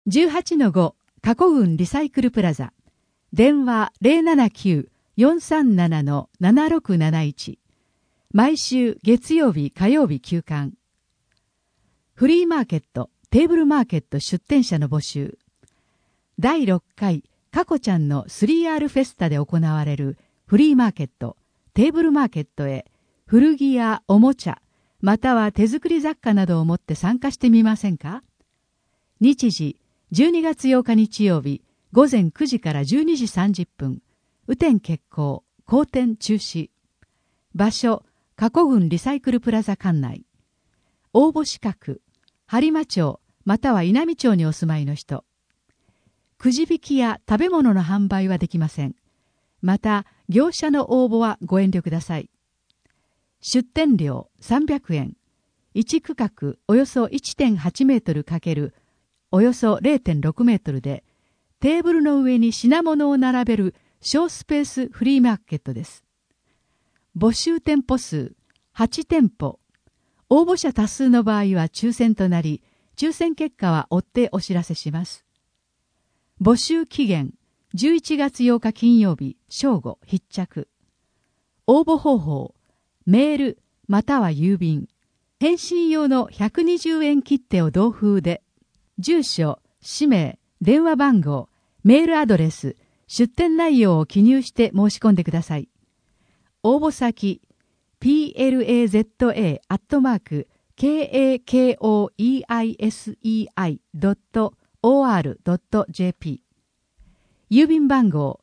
18-5 加古郡リサイクルプラザ電話 079-437-7671 毎週月曜日火曜日休館。フリーマーケットテーブルマーケット出店者の募集。第6回かこちゃんの 3R フェスタで行われるフリーマーケットテーブルマーケットへ古着やおもちゃまたは手作り雑貨などを持って参加してみませんか。日時12月8日日曜日午前9時から12時30分雨天決行好天中止。場所加古郡リサイクルプラザ館内。応募資格播磨町または稲美町にお住まいの人。くじ引きや食べ物の販売はできません。また業者の応募はご遠慮ください。出店料300円。1区画およそ 1.8 メートル×およそ 0.6 メートルでテーブルの上に品物を並べる小スペースフリーマーケットです。募集店舗数8店舗。応募者多数の場合は抽選となり、抽選結果は追ってお知らせします。募集期限11月8日金曜日正午必着。応募方法メールまたは郵便。返信用の120円切手を同封で。住所、氏名、電話番号、メールアドレス、出店内容を記入して申し込んでください。応募先、plaza@kakoeisei.or.jp 郵便番号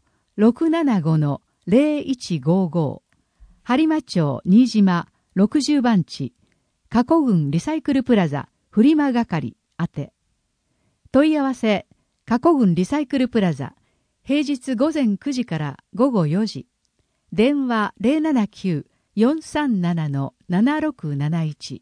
675-0155 播磨町新島60番地加古郡リサイクルプラザフリマ係宛て。問い合わせ加古郡リサイクルプラザ平日午前9時から午後4時電話 079-437-7671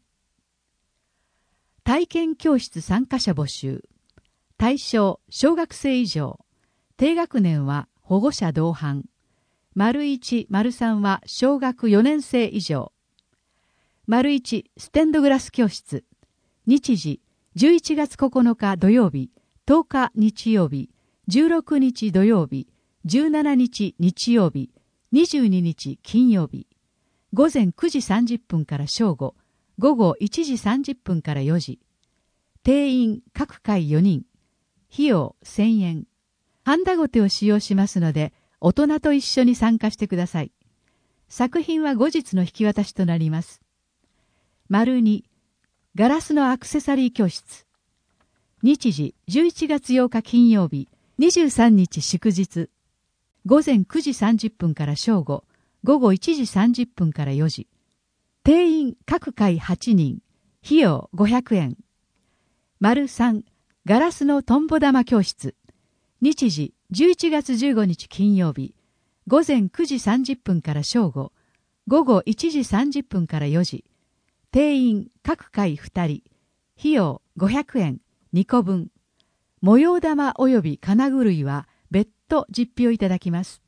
体験教室参加者募集。対象小学生以上。低学年は保護者同伴。1、3は小学4年生以上。1ステンドグラス教室。日時11月9日土曜日、10日日曜日、16日土曜日、17日日曜日、22日金曜日。午前9時30分から正午、午後1時30分から4時。定員各回4人。費用1000円。ハンダゴテを使用しますので、大人と一緒に参加してください。作品は後日の引き渡しとなります。2ガラスのアクセサリー教室。日時11月8日金曜日、23日祝日。午前9時30分から正午、午後1時30分から4時。定員各回8人。費用500円。3ガラスのトンボ玉教室。日時11月15日金曜日。午前9時30分から正午、午後1時30分から4時。定員各回2人。費用500円2個分。模様玉及び金具類は別途実費をいただきます。